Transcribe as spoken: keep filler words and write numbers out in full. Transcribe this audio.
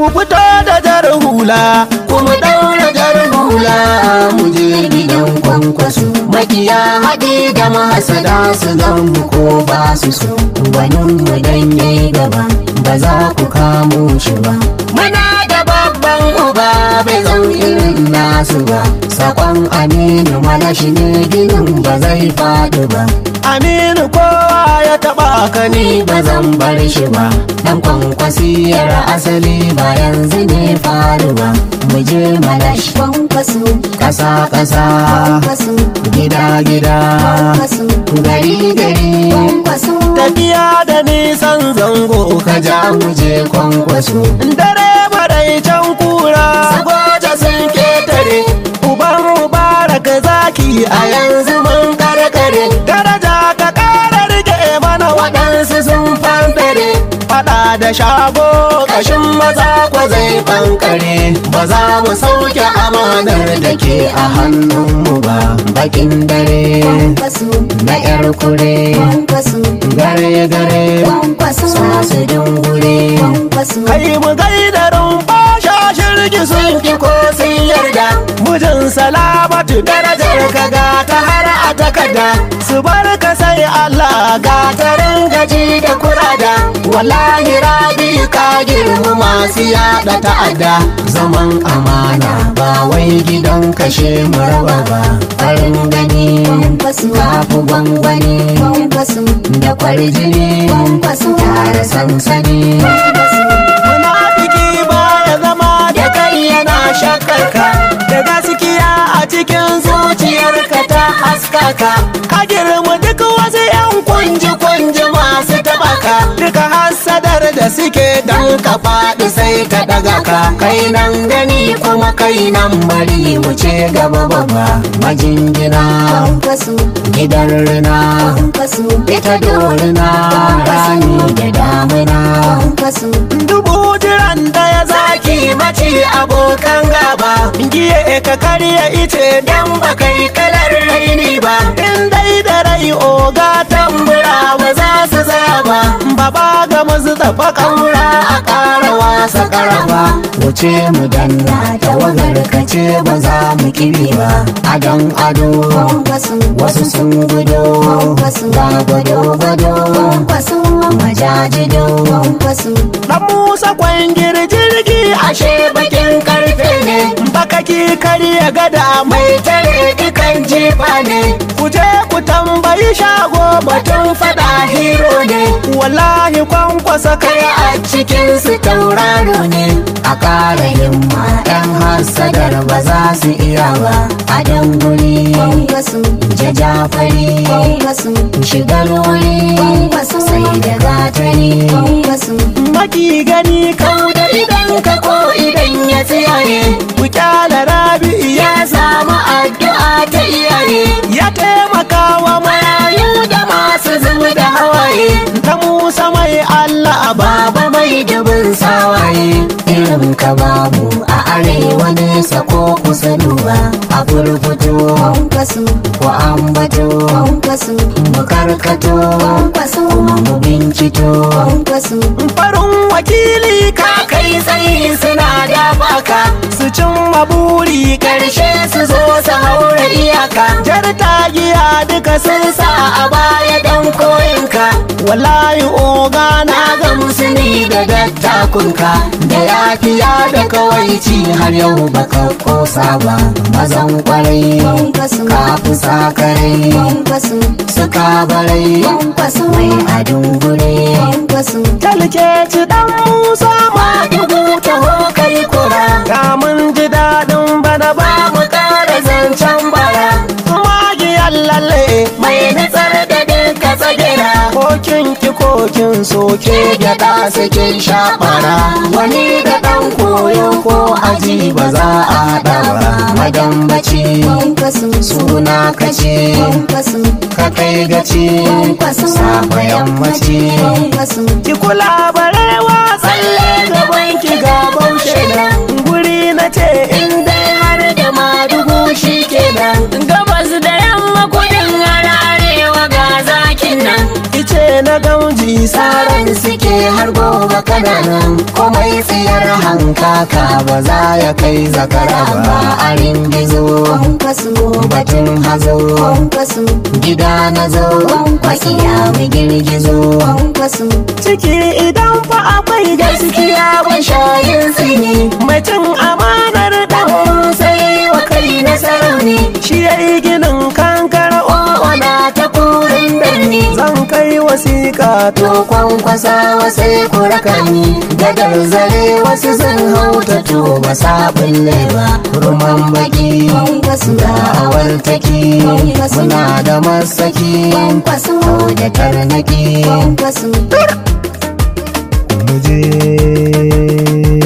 ku fito da jar hula, kuma daura jar hula mu je gidan Kwankwaso. Makiya haɗi da masada su gan mu ko ba su so, gwanin mu dan yayi gaba ba za ku kamo shi ba. Muna da babban uba bai zan irin nasu ba, sakon Aminu Malashi ne ginin ba zai faɗi ba. Aminu kowa ya taɓa ka ni ba zan bar shi ba, dan Kwankwasiyar asali ba yanzu ne faru ba. Mu je Malashi Kwankwaso, ƙasa ƙasa gida gida gari gari, tafiya da nisan zango ka ja mu je Kwankwaso. dare maraicen kura Sagoja sun ketare, uban mubarak zaki a yanzu mun karkare, daraja ka ƙara rike mana waɗansu sun fanfare. faɗa da shago Kashin maza kwa zai bankare, ba za mu sauke amanar da ke a hannunmu ba. Bakin dare na yar kure, gare gare sasu dungure. kai mu gaida rumfa shashirgi sun Ki ko sun yarda, mujin salamatu darajar ka ga ta har a takarda. su bar ka sai Allah ga Gatarin gaji da kurada, wallahi rabi ka girma masu yada ta'adda. Zaman amana ba wai gidan kashe mu raba ba. Farin gani kafi gwangwani da kwarjini tare sansani. munafiki ba ya zama Da kai yana shakarka, da gaskiya a cikin zuciyarka ta haskaka. ka girma duk wasu yan Kunji kunji masu tabaka, duka hassadar da suke dan ka faɗi sai ka daga ka. Kai nan gani kuma kai nan bari mu ce gaba baba. Majingina gidan rina, ita dorina rani da damina. dubu jiran da ya Zaki mace abokan gaba, giye ka karya ice dan ba kai kalar raini ba. in dai da rai oga Tambura ba za su zaya ba, baba ga masu tafa kaura a ƙara wasa ƙarafa. Wuce mu danna tawagar ka ce ba za mu kibi ba. Adon ado wasu sun gudo, ga gwado gwado majajido. dan musa kwangir jirgi Ashe bakin karfe ne, baka ki karya gada mai mai tare dukan jefa ne. ku je ku tambayi shago Batun fada hero ne, wallahi kwankwasa kai kai a cikin su tauraro ne. A ƙara himma ɗan hasadar ba za su iya ba. A danguri jajafari shigar wuri sai da gatari. maki gani Kau da idan ka ko idan ya tsiyaye, ku kyala rabi ya samu addu'a ta iyaye. ya taimaka wa Marayu da masu zuba da hawaye, ta musa mai Allah ba baba mai dubin sawaye. Irin ka babu a arewa nesa ko kusa duba. A furfuto ko ambato mu karkato kuma mu bincito. farin wakili ka Ka kai tsayi suna da baka, su cimma buri karshe su zo su haura iyaka. jar tagiya duka sun Sun sa a baya dan koyinka, wallahi oga na na ga musuni da dattakunka. Da yafiya da kawaici har yau baka kosa ba. Mazan kwarai ka fi sakarai, suka barai mai adun gure. talke ci dan musa ma Madugu taho kai kura, ga mun ji daɗin bana ba ba mu ƙara zancen bara. magiyar lalle Mai nutsar da duka tsagera, kokin ki kokin soke gyaɗa sakin shaɓara. Wani da ɗan koyo ko aji ba za a haɗa ba. Madambaci suna kace ka kai gaci safa yammaci. ki kula barewa tsalle gaban ki ga baushe nan guri na ce in In dai har da madugu shi kenan, gabas da yamma kudin har arewa ga zakin nan. ice na gamji Tsaron suke har gobe kana nan komai tsiyar hankaka ba za ya kai zakara ba a ringizo batun hazo gida na zo makiya mu girgizo ciki idan fa akwai gaskiya ban shayin tsini mutum amanar dan sai wa kai nasarar ne shi yayi ginin kankar ona ta kurin birni zan kai wasiƙa to kwankwasa wasai kuraka ni gadar zare wasu sun hauta to ba sabon ba ruman baki da awar taki muna da masaki da tarnaki muje